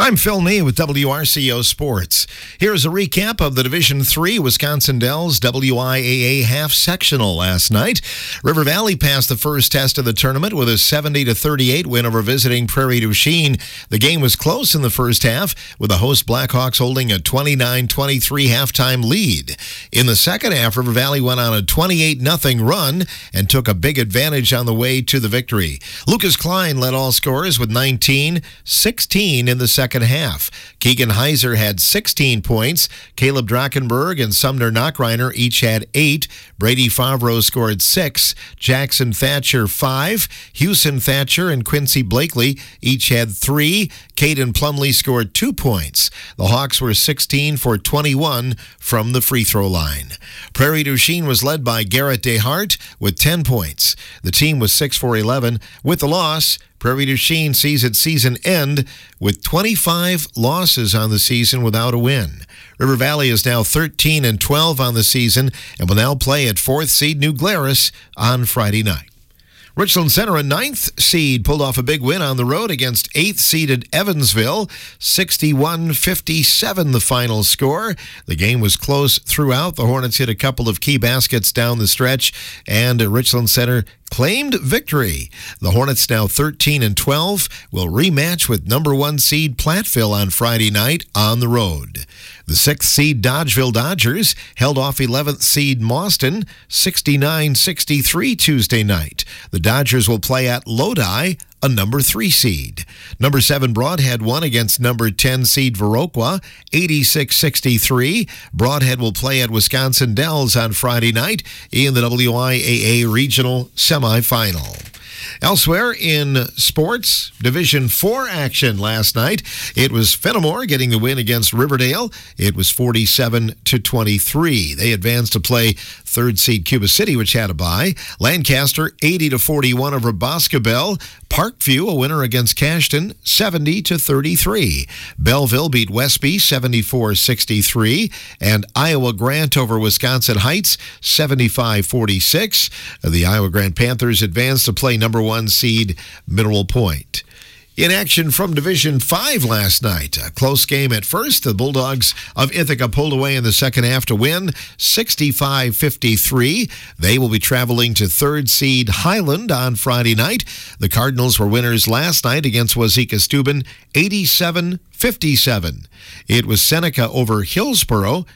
I'm Phil Nee with WRCO Sports. Here's a recap of the Division III Wisconsin Dells WIAA half sectional last night. River Valley passed the first test of the tournament with a 70-38 win over visiting Prairie du Chien. The game was close in the first half, with the host Blackhawks holding a 29-23 halftime lead. In the second half, River Valley went on a 28-0 run and took a big advantage on the way to the victory. Lucas Klein led all scorers with 19-16 in the second half. Keegan Heiser had 16 points. Caleb Drachenberg and Sumner Knockreiner each had 8. Brady Favreau scored 6. Jackson Thatcher 5. Houston Thatcher and Quincy Blakely each had 3. Caden Plumley scored 2 points. The Hawks were 16 for 21 from the free throw line. Prairie du Chien was led by Garrett Dehart with 10 points. The team was 6 for 11. With the loss, Prairie du Chien sees its season end with 25 losses on the season without a win. River Valley is now 13-12 on the season and will now play at 4th seed New Glarus on Friday night. Richland Center, a 9th seed, pulled off a big win on the road against 8th seeded Evansville. 61-57 the final score. The game was close throughout. The Hornets hit a couple of key baskets down the stretch, and Richland Center claimed victory. The Hornets, now 13-12, will rematch with number 1 seed Platteville on Friday night on the road. The 6th seed Dodgeville Dodgers held off 11th seed Mauston 69-63 Tuesday night. The Dodgers will play at Lodi, a number 3 seed. Number 7 Broadhead won against number 10 seed Viroqua 86-63. Broadhead will play at Wisconsin Dells on Friday night in the WIAA regional semifinal. Elsewhere in sports, Division IV action last night. It was Fenimore getting the win against Riverdale. It was 47-23. They advanced to play 3rd seed Cuba City, which had a bye. Lancaster 80-41 over Boscobel. Parkview, a winner against Cashton, 70-33. Belleville beat Westby 74-63. And Iowa Grant over Wisconsin Heights 75-46. The Iowa Grant Panthers advanced to play number 1 seed Mineral Point. In action from Division 5 last night, a close game at first. The Bulldogs of Ithaca pulled away in the second half to win 65-53. They will be traveling to 3rd seed Highland on Friday night. The Cardinals were winners last night against Wazeeka Steuben 87-57. It was Seneca over Hillsboro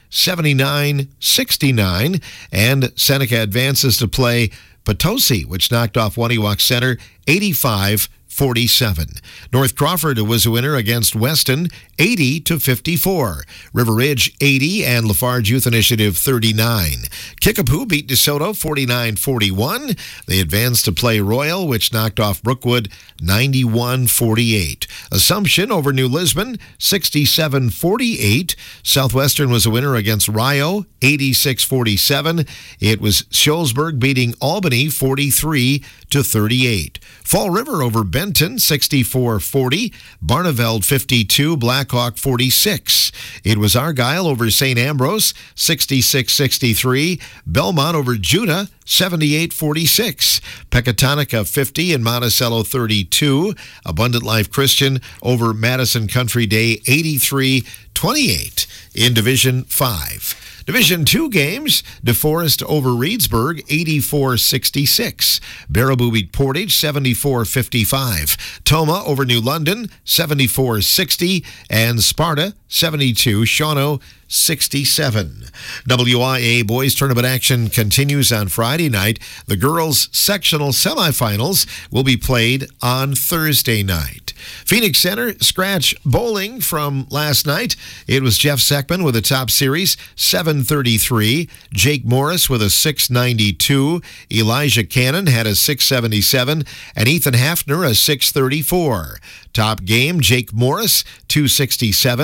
79-69, and Seneca advances to play Potosi, which knocked off Waniwak Center 85-47. North Crawford was a winner against Weston 80-54. River Ridge 80 and Lafarge Youth Initiative 39. Kickapoo beat DeSoto 49-41. They advanced to play Royal, which knocked off Brookwood 91-48. Assumption over New Lisbon 67-48. Southwestern was a winner against Rio 86-47. It was Sholesburg beating Albany 43-38. Fall River over Benton 64-40. Barneveld 52, Blackhawk 46. It was Argyle over St. Ambrose 66-63. Belmont over Judah 78-46. Pecatonica 50 and Monticello 32. Abundant Life Christian over Madison Country Day 83-28 in Division 5. Division 2 games, DeForest over Reedsburg, 84-66. Baraboo beat Portage, 74-55. Toma over New London, 74-60. And Sparta, 72. Shawano, 67. WIA boys tournament action continues on Friday night. The girls sectional semifinals will be played on Thursday night. Phoenix Center scratch bowling from last night. It was Jeff Seckman with a top series, 733. Jake Morris with a 692. Elijah Cannon had a 677. And Ethan Hafner a 634. Top game, Jake Morris, 267.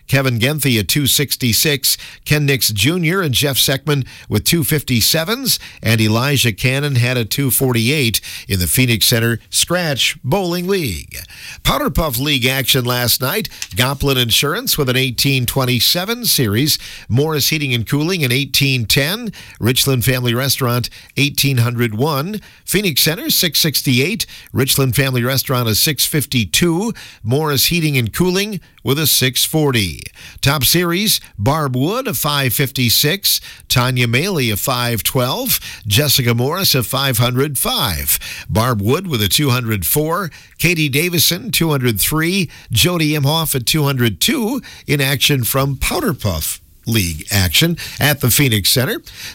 Kevin Genthi at 266. Ken Nix Jr. and Jeff Seckman with 257s. And Elijah Cannon had a 248 in the Phoenix Center Scratch Bowling League. Powder Puff League action last night. Goplin Insurance with an 1827 series. Morris Heating and Cooling an 1810. Richland Family Restaurant 1801. Phoenix Center 668. Richland Family Restaurant a 652. Morris Heating and Cooling with a 640. Top Series, Barb Wood a 556. Tanya Maley a 512. Jessica Morris a 505. Barb Wood with a 204. Katie Davison 203. Jody Imhoff at 202 in action from Powder Puff League action at the Phoenix Center.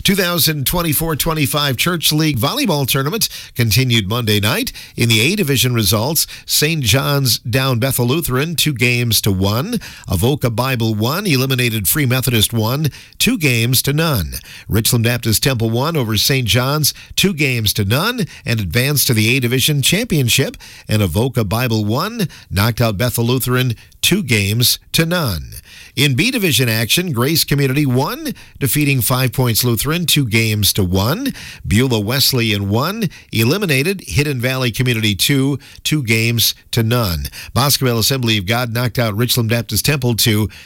2024-25 Church League Volleyball Tournament continued Monday night. In the A Division results, St. John's down Bethel Lutheran 2-1. Avoca Bible 1 eliminated Free Methodist 1, 2-0. Richland Baptist Temple 1 over St. John's 2-0 and advanced to the A Division Championship. And Avoca Bible 1 knocked out Bethel Lutheran 2-0. In B Division action, Grace Community 1 defeating 5 Points Lutheran 2-1. Beulah Wesleyan 1 eliminated Hidden Valley Community 2, 2-0. Boscobel Assembly of God knocked out Richland Baptist Temple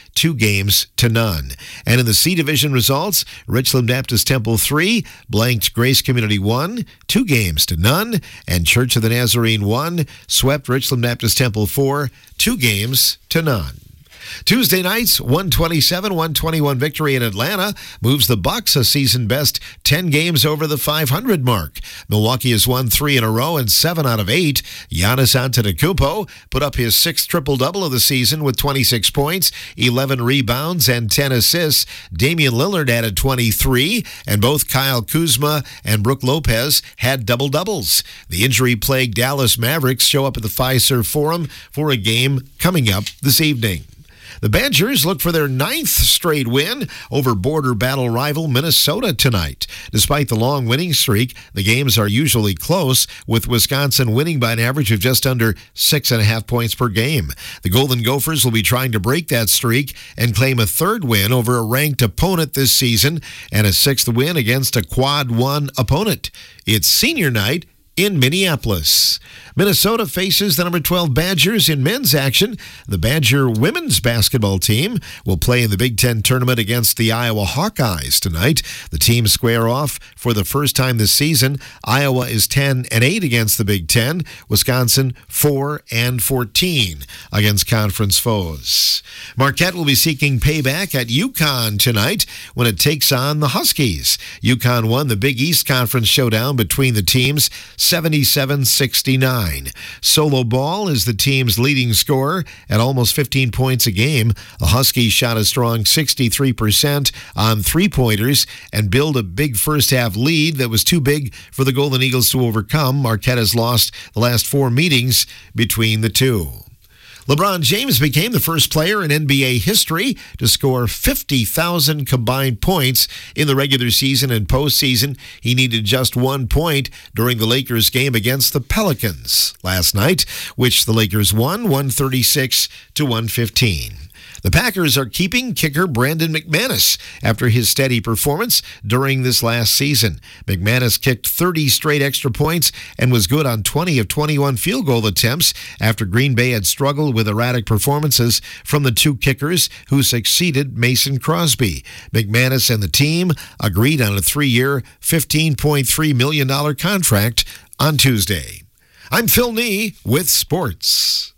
2-0. And in the C Division results, Richland Baptist Temple 3 blanked Grace Community 1, 2-0. And Church of the Nazarene 1 swept Richland Baptist Temple 4, 2-0. Tuesday night's 127-121 victory in Atlanta moves the Bucks a season-best 10 games over the 500 mark. Milwaukee has won 3 in a row and 7 out of 8. Giannis Antetokounmpo put up his 6th triple-double of the season with 26 points, 11 rebounds, and 10 assists. Damian Lillard added 23, and both Kyle Kuzma and Brook Lopez had double-doubles. The injury-plagued Dallas Mavericks show up at the Fiserv Forum for a game coming up this evening. The Badgers look for their 9th straight win over border battle rival Minnesota tonight. Despite the long winning streak, the games are usually close, with Wisconsin winning by an average of just under 6.5 points per game. The Golden Gophers will be trying to break that streak and claim a 3rd win over a ranked opponent this season and a 6th win against a Quad 1 opponent. It's senior night in Minneapolis. Minnesota faces the number 12 Badgers in men's action. The Badger women's basketball team will play in the Big Ten tournament against the Iowa Hawkeyes tonight. The teams square off for the first time this season. Iowa is 10-8 against the Big Ten. Wisconsin 4-14 against conference foes. Marquette will be seeking payback at UConn tonight when it takes on the Huskies. UConn won the Big East Conference showdown between the teams 77-69. Solo Ball is the team's leading scorer at almost 15 points a game. The Huskies shot a strong 63% on three-pointers and built a big first-half lead that was too big for the Golden Eagles to overcome. Marquette has lost the last 4 meetings between the two. LeBron James became the first player in NBA history to score 50,000 combined points in the regular season and postseason. He needed just 1 point during the Lakers game against the Pelicans last night, which the Lakers won 136-115. The Packers are keeping kicker Brandon McManus after his steady performance during this last season. McManus kicked 30 straight extra points and was good on 20 of 21 field goal attempts after Green Bay had struggled with erratic performances from the 2 kickers who succeeded Mason Crosby. McManus and the team agreed on a 3-year, $15.3 million contract on Tuesday. I'm Phil Nee with sports.